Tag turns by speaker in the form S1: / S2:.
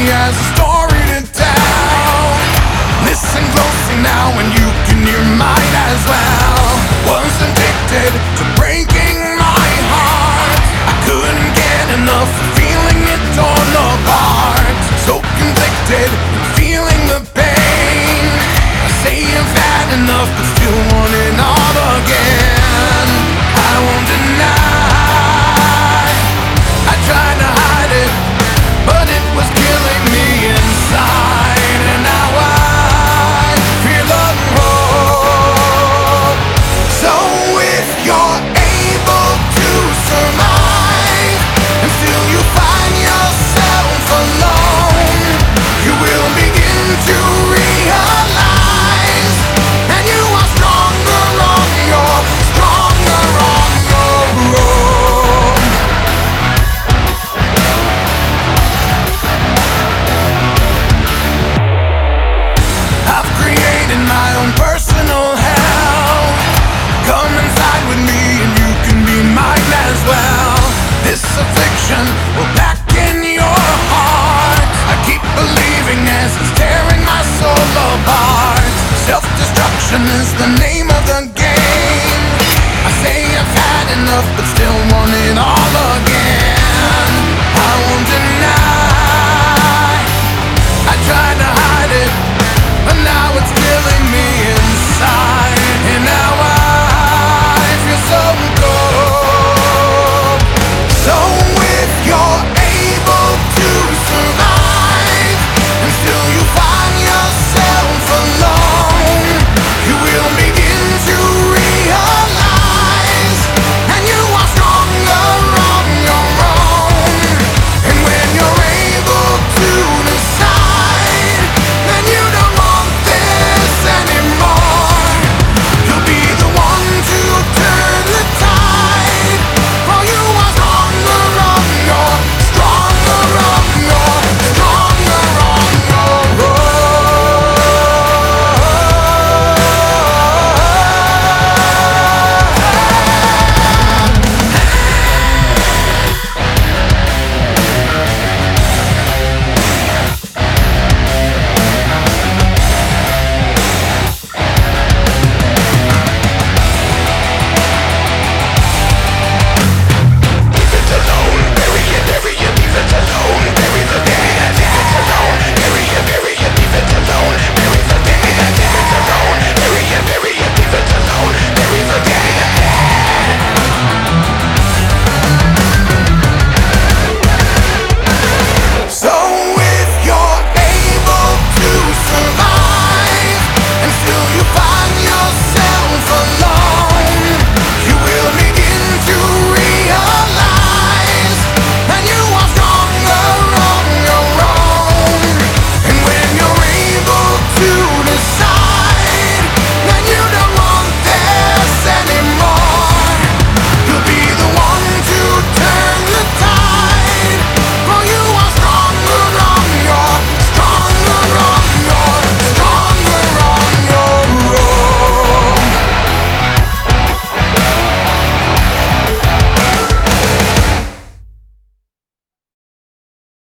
S1: has a story to tell. Listen closely now and you can hear mine as well. Was addicted to breaking my heart. I couldn't get enough of feeling it torn apart. So conflicted and feeling the pain. I say I've had enough but still want it all again. I won't deny I tried to hide it, but it was killing me inside. And now I feel unwhole. So if you're able to survive and still you find yourself alone, you will begin to realize that you are stronger on your own. I've created my own personal hell. Come inside with me and you can be mine as well. This affliction will pack in your heart. I keep believing as it's tearing my soul apart. Self-destruction is the name of the game. I say I've had enough but still want it all again.